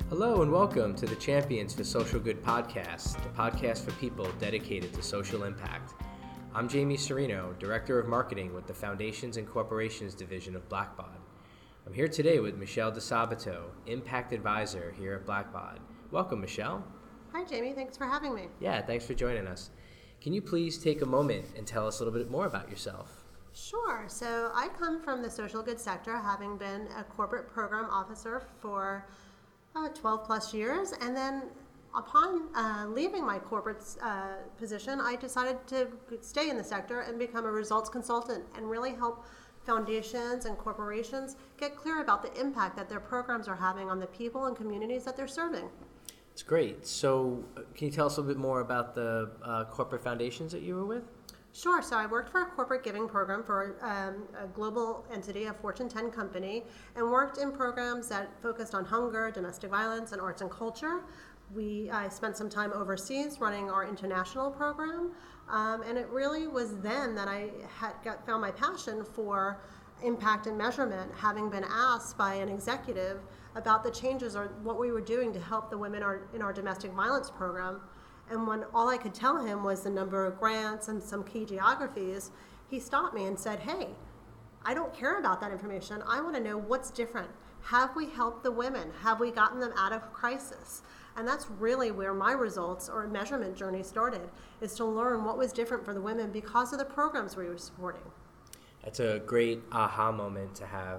Hello and welcome to the Champions for Social Good podcast, the podcast for people dedicated to social impact. I'm Jamie Serino, Director of Marketing with the Foundations and Corporations Division of Blackbaud. I'm here today with Michelle DeSabato, Impact Advisor here at Blackbaud. Welcome, Michelle. Hi, Jamie. Thanks for having me. Yeah, thanks for joining us. Can you please take a moment and tell us a little bit more about yourself? Sure. So I come from the social good sector, having been a corporate program officer for 12 plus years. And then upon leaving my corporate position, I decided to stay in the sector and become a results consultant and really help foundations and corporations get clear about the impact that their programs are having on the people and communities that they're serving. It's great. So can you tell us a little bit more about the corporate foundations that you were with? Sure. So I worked for a corporate giving program for a global entity, a Fortune 10 company, and worked in programs that focused on hunger, domestic violence, and arts and culture. I spent some time overseas running our international program, and it really was then that I found my passion for impact and measurement, having been asked by an executive about the changes or what we were doing to help the women in our domestic violence program. And when all I could tell him was the number of grants and some key geographies, he stopped me and said, "Hey, I don't care about that information. I want to know what's different. Have we helped the women? Have we gotten them out of crisis?" And that's really where my results or measurement journey started, is to learn what was different for the women because of the programs we were supporting. That's a great aha moment to have.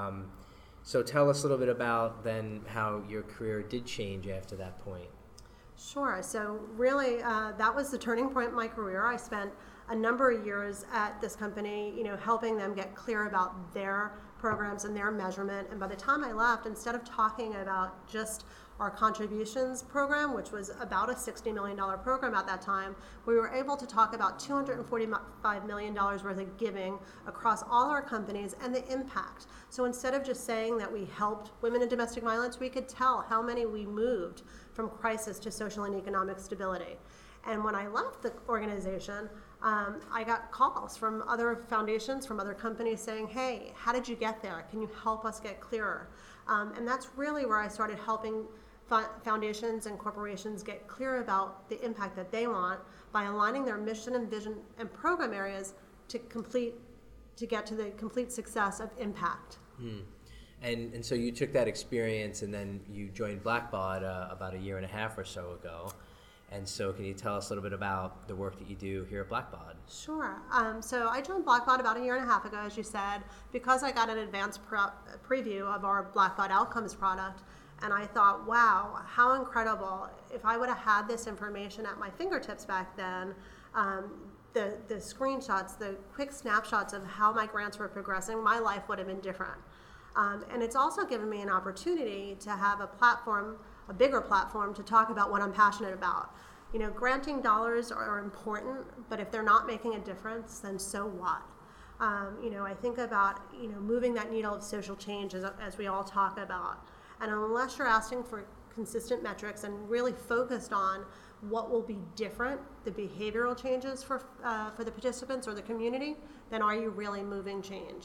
So tell us a little bit about then how your career did change after that point. Sure. So really, that was the turning point in my career. I spent a number of years at this company, helping them get clear about their programs and their measurement. And by the time I left, instead of talking about just our contributions program, which was about a $60 million program at that time, we were able to talk about $245 million worth of giving across all our companies and the impact. So instead of just saying that we helped women in domestic violence, we could tell how many we moved from crisis to social and economic stability. And when I left the organization, I got calls from other foundations, from other companies saying, "Hey, how did you get there? Can you help us get clearer?" And that's really where I started helping foundations and corporations get clear about the impact that they want by aligning their mission and vision and program areas to get to the complete success of impact. And so you took that experience and then you joined Blackbaud about a year and a half or so ago. And so can you tell us a little bit about the work that you do here at Blackbaud? Sure. So I joined Blackbaud about a year and a half ago, as you said, because I got an advanced preview of our Blackbaud Outcomes product. And I thought, wow, how incredible. If I would have had this information at my fingertips back then, the screenshots, the quick snapshots of how my grants were progressing, my life would have been different. And it's also given me an opportunity to have a bigger platform to talk about what I'm passionate about. Granting dollars are important, but if they're not making a difference, then so what? I think about, moving that needle of social change as we all talk about. And unless you're asking for consistent metrics and really focused on what will be different, the behavioral changes for the participants or the community, then are you really moving change?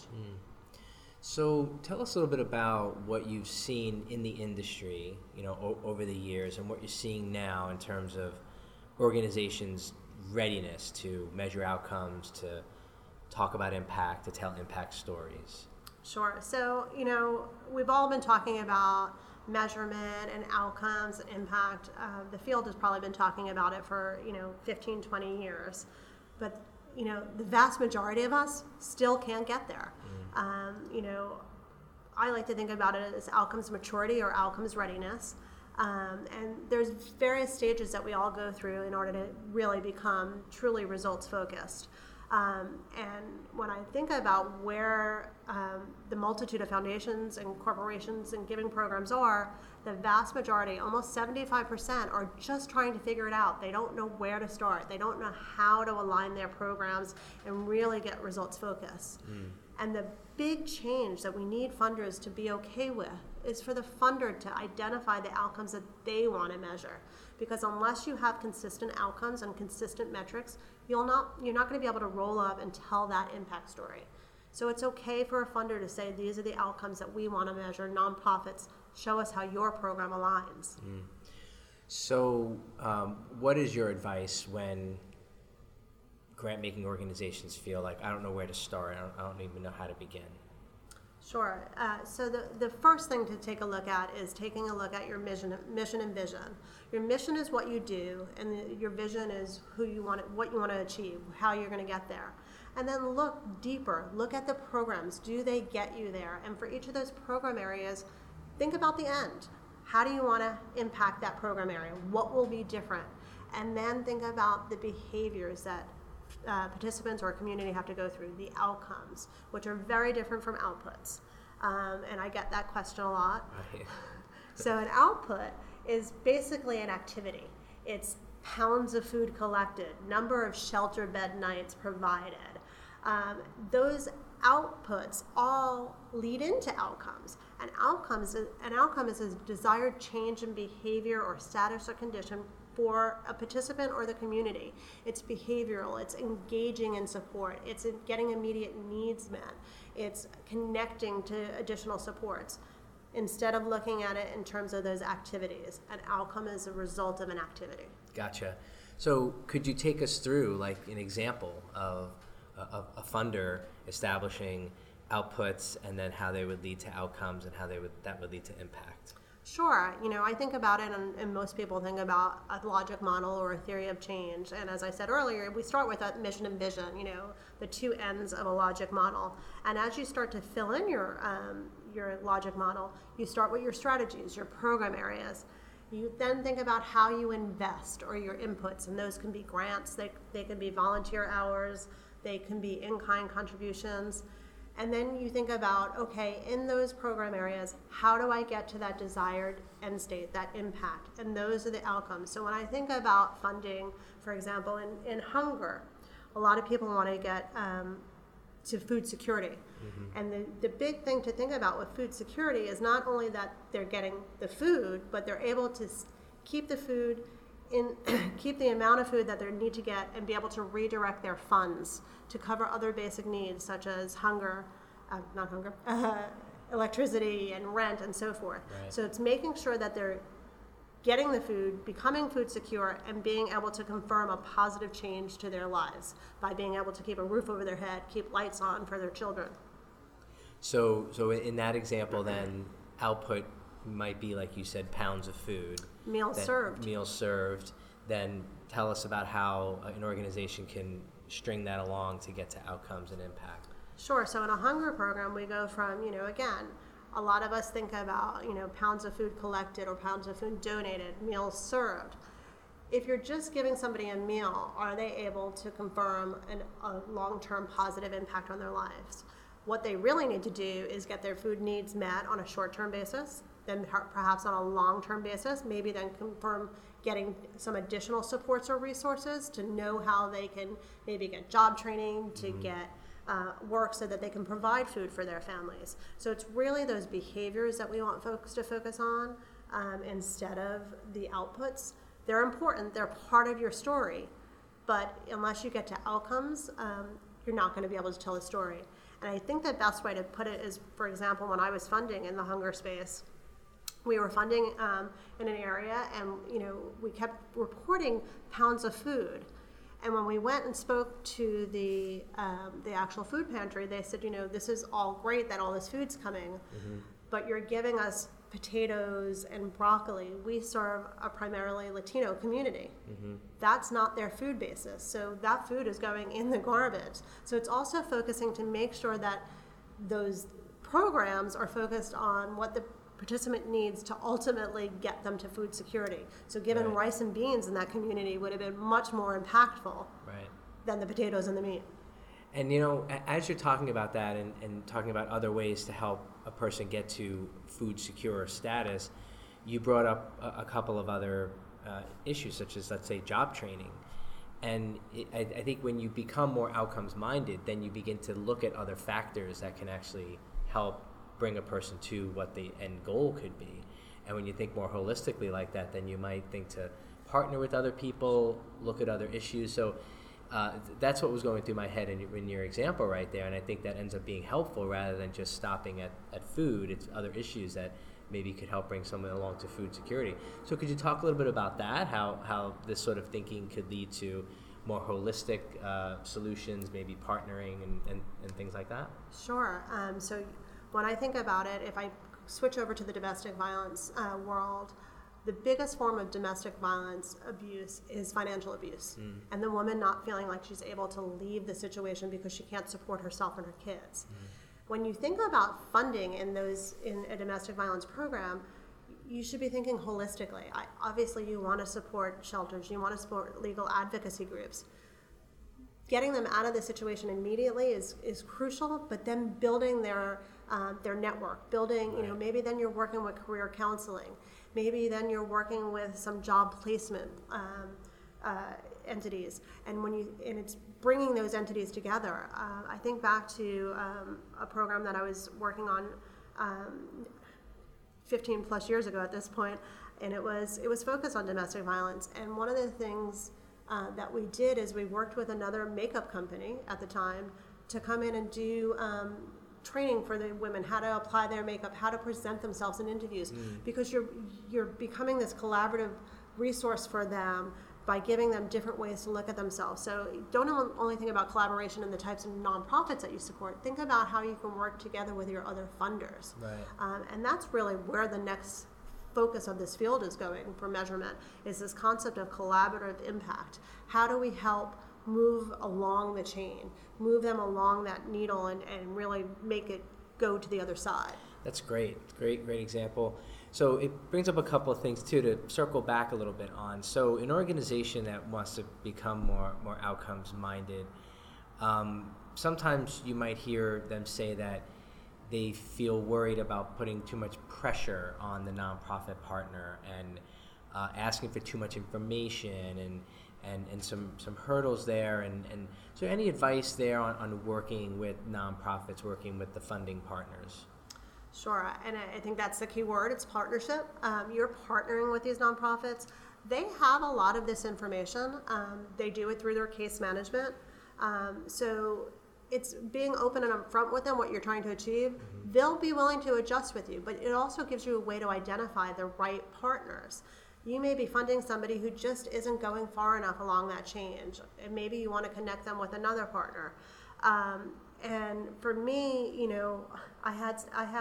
So tell us a little bit about what you've seen in the industry, over the years, and what you're seeing now in terms of organizations' readiness to measure outcomes, to talk about impact, to tell impact stories. Sure. So, we've all been talking about measurement and outcomes and impact. The field has probably been talking about it for, 15, 20 years. But, the vast majority of us still can't get there. I like to think about it as outcomes maturity or outcomes readiness. And there's various stages that we all go through in order to really become truly results focused. And when I think about where the multitude of foundations and corporations and giving programs are, the vast majority, almost 75%, are just trying to figure it out. They don't know where to start. They don't know how to align their programs and really get results focused. And the big change that we need funders to be okay with is for the funder to identify the outcomes that they want to measure. Because unless you have consistent outcomes and consistent metrics, you're not going to be able to roll up and tell that impact story. So it's okay for a funder to say, these are the outcomes that we want to measure. Nonprofits Show us how your program aligns. So what is your advice when grant-making organizations feel like, I don't know where to start, I don't even know how to begin? Sure. So the first thing to take a look at is taking a look at your mission and vision. Your mission is what you do, and your vision is what you want to achieve, how you're going to get there. And then look deeper. Look at the programs. Do they get you there? And for each of those program areas, think about the end. How do you want to impact that program area? What will be different? And then think about the behaviors that participants or a community have to go through, the outcomes, which are very different from outputs. And I get that question a lot. Right. So an output is basically an activity. It's pounds of food collected, number of shelter bed nights provided. Those outputs all lead into outcomes. An outcome is a desired change in behavior or status or condition for a participant or the community. It's behavioral, it's engaging in support, it's getting immediate needs met, it's connecting to additional supports. Instead of looking at it in terms of those activities, an outcome is a result of an activity. Gotcha. So could you take us through like an example of a funder establishing outputs and then how they would lead to outcomes and how that would lead to impact? Sure. I think about it, and most people think about a logic model or a theory of change. And as I said earlier, we start with a mission and vision, the two ends of a logic model. And as you start to fill in your logic model, you start with your strategies, your program areas. You then think about how you invest or your inputs, and those can be grants, they can be volunteer hours, they can be in-kind contributions. And then you think about, okay, in those program areas, how do I get to that desired end state, that impact? And those are the outcomes. So when I think about funding, for example, in hunger, a lot of people want to get to food security. Mm-hmm. And the big thing to think about with food security is not only that they're getting the food, but they're able to keep the food keep the amount of food that they need to get and be able to redirect their funds to cover other basic needs such as electricity and rent and so forth. Right. So it's making sure that they're getting the food, becoming food secure, and being able to confirm a positive change to their lives by being able to keep a roof over their head, keep lights on for their children. So in that example then, output might be, like you said, pounds of food. Meals served. Then tell us about how an organization can string that along to get to outcomes and impact. Sure. So in a hunger program, we go from, again, a lot of us think about, pounds of food collected or pounds of food donated, meals served. If you're just giving somebody a meal, are they able to confirm a long-term positive impact on their lives? What they really need to do is get their food needs met on a short-term basis, then perhaps on a long-term basis, maybe then confirm getting some additional supports or resources to know how they can maybe get job training, to get work so that they can provide food for their families. So it's really those behaviors that we want folks to focus on instead of the outputs. They're important, they're part of your story, but unless you get to outcomes, you're not going to be able to tell a story. And I think the best way to put it is, for example, when I was funding in the hunger space, we were funding in an area, and we kept reporting pounds of food. And when we went and spoke to the actual food pantry, they said, this is all great that all this food's coming, but you're giving us potatoes and broccoli. We serve a primarily Latino community. That's not their food basis. So that food is going in the garbage. So it's also focusing to make sure that those programs are focused on what the participant needs to ultimately get them to food security. So given rice and beans in that community would have been much more impactful than the potatoes and the meat. And as you're talking about that and talking about other ways to help a person get to food secure status, you brought up a couple of other issues, such as, let's say, job training. And I think when you become more outcomes minded, then you begin to look at other factors that can actually help bring a person to what the end goal could be. And when you think more holistically like that, then you might think to partner with other people, look at other issues. So that's what was going through my head in your example right there. And I think that ends up being helpful rather than just stopping at food. It's other issues that maybe could help bring someone along to food security. So could you talk a little bit about that, how this sort of thinking could lead to more holistic solutions, maybe partnering and things like that? Sure. So when I think about it, if I switch over to the domestic violence world, the biggest form of domestic violence abuse is financial abuse, and the woman not feeling like she's able to leave the situation because she can't support herself and her kids. When you think about funding in a domestic violence program, you should be thinking holistically. Obviously, you want to support shelters, you want to support legal advocacy groups. Getting them out of the situation immediately is crucial, but then building their network, building, maybe then you're working with career counseling. Maybe then you're working with some job placement entities, and it's bringing those entities together. I think back to a program that I was working on 15 plus years ago at this point, and it was focused on domestic violence. And one of the things that we did is we worked with another makeup company at the time to come in and do training for the women, how to apply their makeup, how to present themselves in interviews, because you're becoming this collaborative resource for them by giving them different ways to look at themselves. So don't only think about collaboration and the types of nonprofits that you support. Think about how you can work together with your other funders. Right. And that's really where the next focus of this field is going for measurement, is this concept of collaborative impact. How do we help move along the chain, move them along that needle and really make it go to the other side? That's great example. So it brings up a couple of things too to circle back a little bit on. So an organization that wants to become more outcomes minded, sometimes you might hear them say that they feel worried about putting too much pressure on the nonprofit partner and asking for too much information and some hurdles there. And so any advice there on working with nonprofits, working with the funding partners? Sure, and I think that's the key word. It's partnership. You're partnering with these nonprofits. They have a lot of this information. They do it through their case management. So it's being open and upfront with them what you're trying to achieve. They'll be willing to adjust with you, but it also gives you a way to identify the right partners. You may be funding somebody who just isn't going far enough along that change, and maybe you want to connect them with another partner. And for me, I had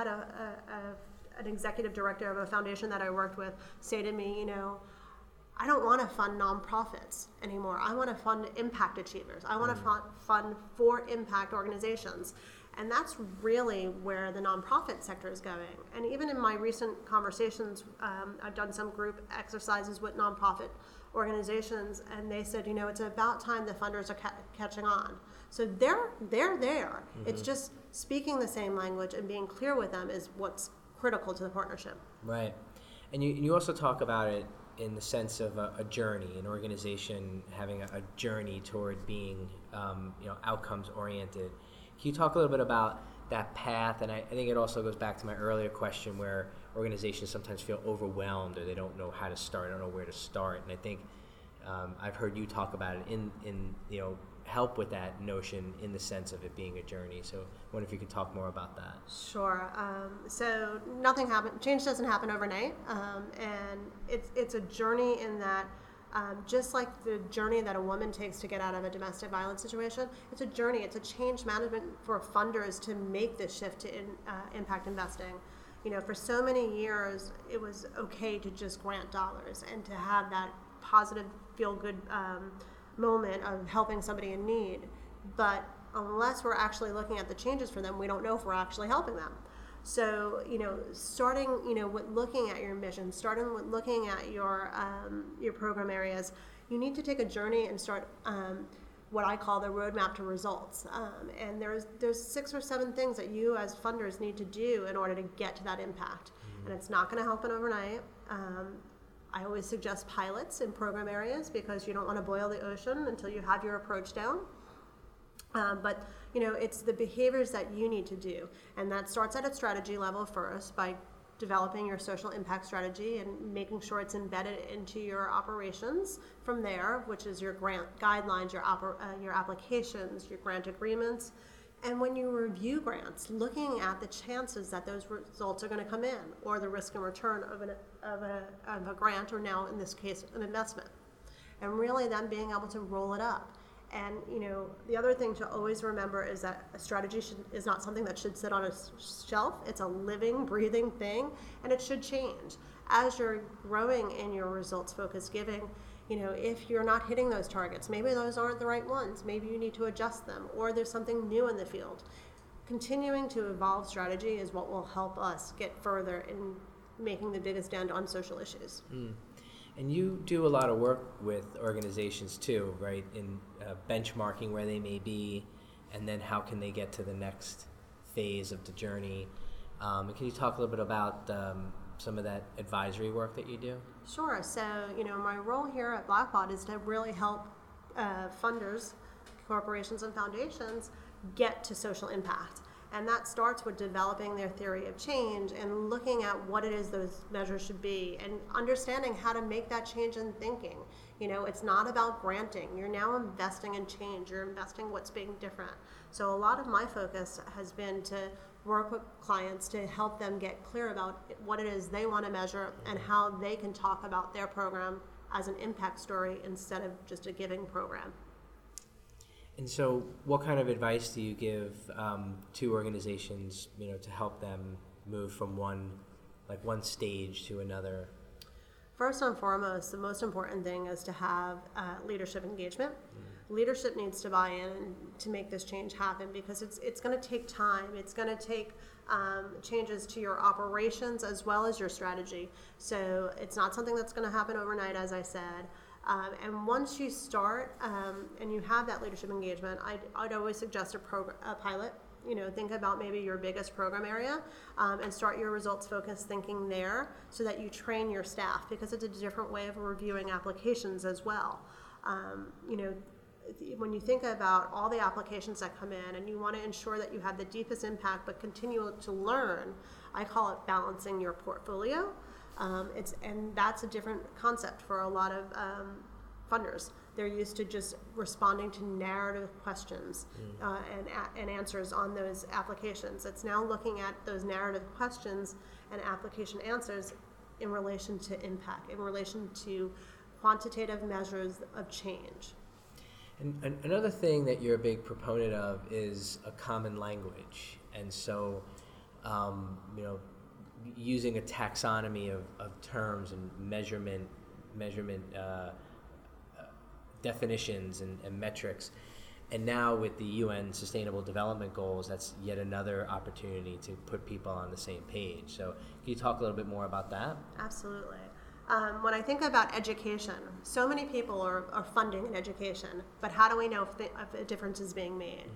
an executive director of a foundation that I worked with say to me, I don't want to fund nonprofits anymore. I want to fund impact achievers. I want to fund for impact organizations. And that's really where the nonprofit sector is going. And even in my recent conversations, I've done some group exercises with nonprofit organizations, and they said, it's about time the funders are catching on. So they're there. It's just speaking the same language and being clear with them is what's critical to the partnership. Right. And you also talk about it in the sense of a journey, an organization having a journey toward being outcomes oriented. Can you talk a little bit about that path? And I think it also goes back to my earlier question where organizations sometimes feel overwhelmed or they don't know how to start, don't know where to start. And I think I've heard you talk about it in help with that notion in the sense of it being a journey. So I wonder if you could talk more about that. Sure. So change doesn't happen overnight. And it's a journey in that just like the journey that a woman takes to get out of a domestic violence situation, it's a journey. It's a change management for funders to make this shift to impact investing. For so many years, it was okay to just grant dollars and to have that positive, feel-good moment of helping somebody in need. But unless we're actually looking at the changes for them, we don't know if we're actually helping them. So, starting, with looking at your mission, starting with looking at your program areas, you need to take a journey and start what I call the roadmap to results. And there's 6 or 7 things that you as funders need to do in order to get to that impact. And it's not going to happen overnight. I always suggest pilots in program areas because you don't want to boil the ocean until you have your approach down. But it's the behaviors that you need to do, and that starts at a strategy level first by developing your social impact strategy and making sure it's embedded into your operations from there, which is your grant guidelines, your applications, your grant agreements, And when you review grants, looking at the chances that those results are going to come in, or the risk and return of a grant, or now in this case an investment, and really then being able to roll it up. And the other thing to always remember is that a strategy is not something that should sit on a shelf. It's a living, breathing thing, and it should change as you're growing in your results-focused giving. If you're not hitting those targets, maybe those aren't the right ones. Maybe you need to adjust them, or there's something new in the field. Continuing to evolve strategy is what will help us get further in making the biggest dent on social issues. And you do a lot of work with organizations too, right? In benchmarking where they may be, and then how can they get to the next phase of the journey. And can you talk a little bit about some of that advisory work that you do? Sure. So, my role here at Blackbaud is to really help funders, corporations, and foundations get to social impact. And that starts with developing their theory of change and looking at what it is those measures should be and understanding how to make that change in thinking. It's not about granting. You're now investing in change. You're investing what's being different. So a lot of my focus has been to work with clients to help them get clear about what it is they want to measure and how they can talk about their program as an impact story instead of just a giving program. And so what kind of advice do you give to organizations, to help them move from one stage to another? First and foremost, the most important thing is to have leadership engagement. Leadership needs to buy in to make this change happen because it's going to take time. It's going to take changes to your operations as well as your strategy. So it's not something that's going to happen overnight, as I said. And once you start and you have that leadership engagement, I'd always suggest a pilot. Think about maybe your biggest program area and start your results-focused thinking there so that you train your staff, because it's a different way of reviewing applications as well. When you think about all the applications that come in and you want to ensure that you have the deepest impact but continue to learn, I call it balancing your portfolio. And that's a different concept for a lot of funders. They're used to just responding to narrative questions and answers on those applications. It's now looking at those narrative questions and application answers in relation to impact, in relation to quantitative measures of change. And another thing that you're a big proponent of is a common language. And so, using a taxonomy of terms and measurement definitions and metrics. And now with the UN Sustainable Development Goals, that's yet another opportunity to put people on the same page. So can you talk a little bit more about that? Absolutely. When I think about education, so many people are funding in education, but how do we know if a difference is being made?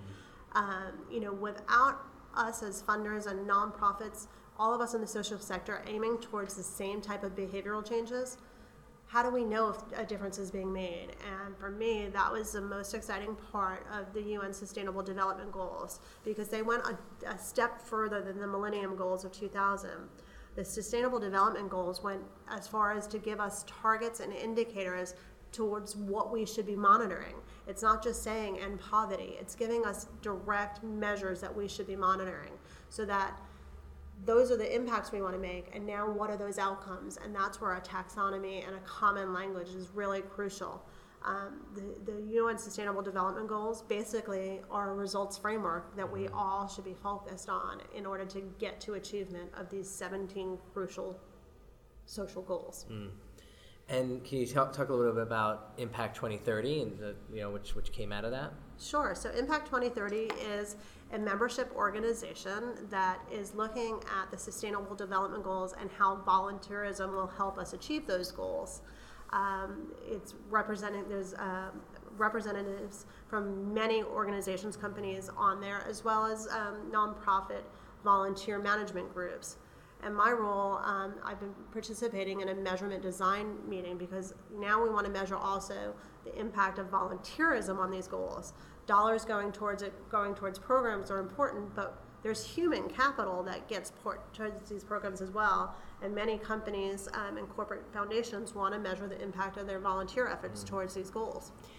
Without us as funders and nonprofits, all of us in the social sector aiming towards the same type of behavioral changes, how do we know if a difference is being made? And for me, that was the most exciting part of the UN Sustainable Development Goals, because they went a step further than the Millennium Goals of 2000. The Sustainable Development Goals went as far as to give us targets and indicators towards what we should be monitoring. It's not just saying end poverty, it's giving us direct measures that we should be monitoring so that those are the impacts we want to make, and now what are those outcomes? And that's where a taxonomy and a common language is really crucial. The UN Sustainable Development Goals basically are a results framework that we all should be focused on in order to get to achievement of these 17 crucial social goals. And can you talk a little bit about Impact 2030 and which came out of that? Sure. So Impact 2030 is a membership organization that is looking at the Sustainable Development Goals and how volunteerism will help us achieve those goals. It's there's representatives from many organizations, companies on there, as well as nonprofit volunteer management groups. And my role, I've been participating in a measurement design meeting because now we want to measure also the impact of volunteerism on these goals. Dollars going towards programs are important, but there's human capital that gets towards these programs as well. And many companies and corporate foundations want to measure the impact of their volunteer efforts towards these goals.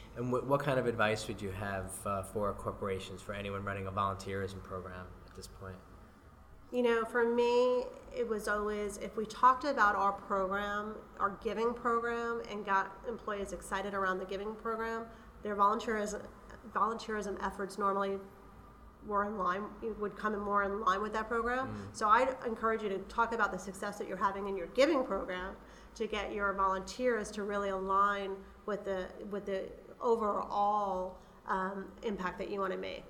And what kind of advice would you have for corporations, for anyone running a volunteerism program at this point? For me, it was always, if we talked about our program, our giving program, and got employees excited around the giving program, their volunteerism efforts normally would come in more in line with that program. So I'd encourage you to talk about the success that you're having in your giving program to get your volunteers to really align with the overall impact that you want to make.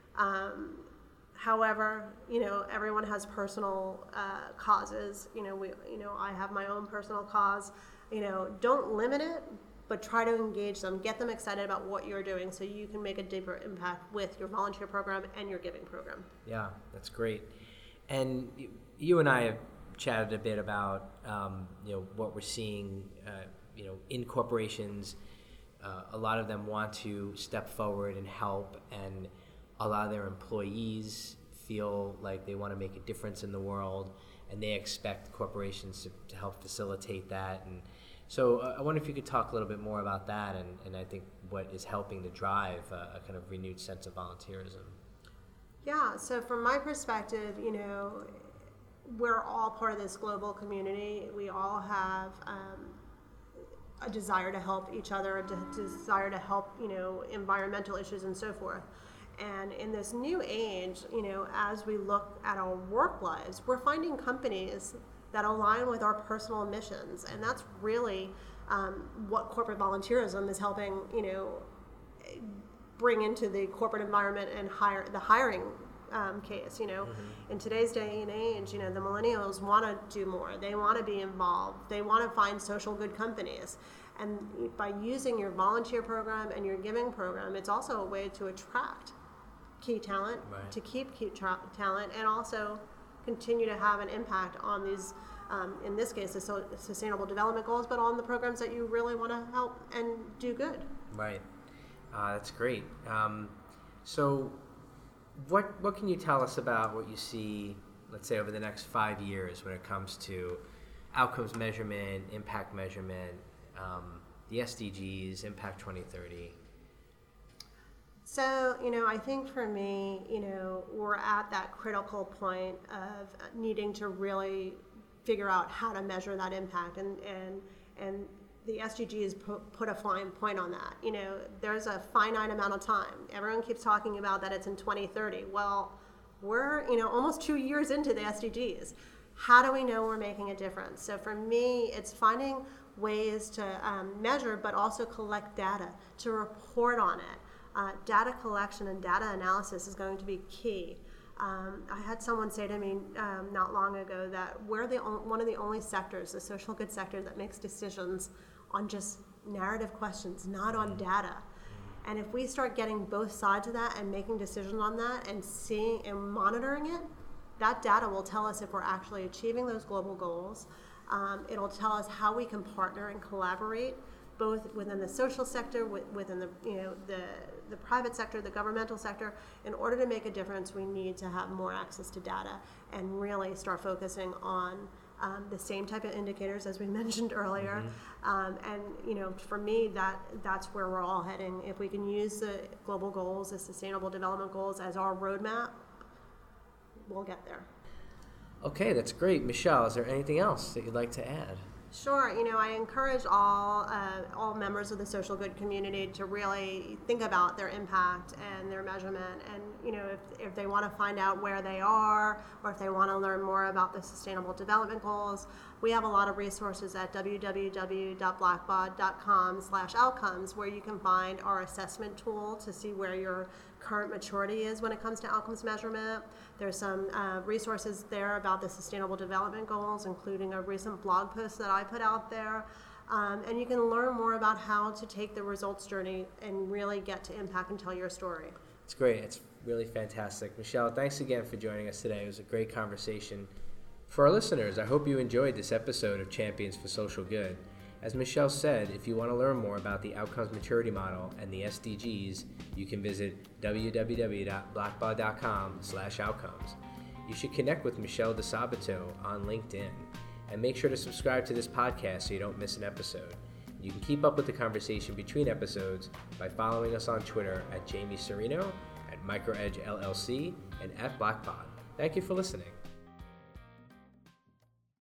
However, everyone has personal causes. I have my own personal cause. Don't limit it, but try to engage them, get them excited about what you're doing so you can make a deeper impact with your volunteer program and your giving program. Yeah, that's great. And you and I have chatted a bit about, what we're seeing, in corporations. A lot of them want to step forward and help, and a lot of their employees feel like they want to make a difference in the world, and they expect corporations to help facilitate that. And so I wonder if you could talk a little bit more about that, and I think what is helping to drive a kind of renewed sense of volunteerism. Yeah, so from my perspective, we're all part of this global community. We all have a desire to help each other, a desire to help, environmental issues and so forth. And in this new age, as we look at our work lives, we're finding companies that align with our personal missions. And that's really what corporate volunteerism is helping, bring into the corporate environment and the hiring case. In today's day and age, the millennials want to do more. They want to be involved. They want to find social good companies. And by using your volunteer program and your giving program, it's also a way to attract key talent, right, to keep key talent, and also continue to have an impact on these, in this case, the Sustainable Development Goals, but on the programs that you really want to help and do good. Right. That's great. So what can you tell us about what you see, let's say, over the next 5 years when it comes to outcomes measurement, impact measurement, the SDGs, Impact 2030? So, I think for me, we're at that critical point of needing to really figure out how to measure that impact, and the SDGs put a fine point on that. There's a finite amount of time. Everyone keeps talking about that it's in 2030. Well, we're, almost 2 years into the SDGs. How do we know we're making a difference? So for me, it's finding ways to measure, but also collect data, to report on it. Data collection and data analysis is going to be key. I had someone say to me not long ago that we're one of the only sectors, the social good sector, that makes decisions on just narrative questions, not on data. And if we start getting both sides of that and making decisions on that and seeing and monitoring it, that data will tell us if we're actually achieving those global goals. It'll tell us how we can partner and collaborate, both within the social sector, within the private sector, the governmental sector. In order to make a difference, we need to have more access to data and really start focusing on the same type of indicators as we mentioned earlier. And for me, that's where we're all heading. If we can use the global goals, the Sustainable Development Goals, as our roadmap, we'll get there. Okay, that's great. Michelle, is there anything else that you'd like to add? Sure. I encourage all members of the social good community to really think about their impact and their measurement. And, if they want to find out where they are, or if they want to learn more about the Sustainable Development Goals, we have a lot of resources at www.blackbaud.com/outcomes, where you can find our assessment tool to see where your current maturity is when it comes to outcomes measurement. There's some resources there about the Sustainable Development Goals, including a recent blog post that I put out there. And you can learn more about how to take the results journey and really get to impact and tell your story. It's great. It's really fantastic. Michelle, thanks again for joining us today. It was a great conversation. For our listeners, I hope you enjoyed this episode of Champions for Social Good. As Michelle said, if you want to learn more about the Outcomes Maturity Model and the SDGs, you can visit www.blackbaud.com/outcomes. You should connect with Michelle DeSabato on LinkedIn, and make sure to subscribe to this podcast so you don't miss an episode. You can keep up with the conversation between episodes by following us on Twitter at Jamie Serino, at MicroEdge LLC, and at BlackBot. Thank you for listening.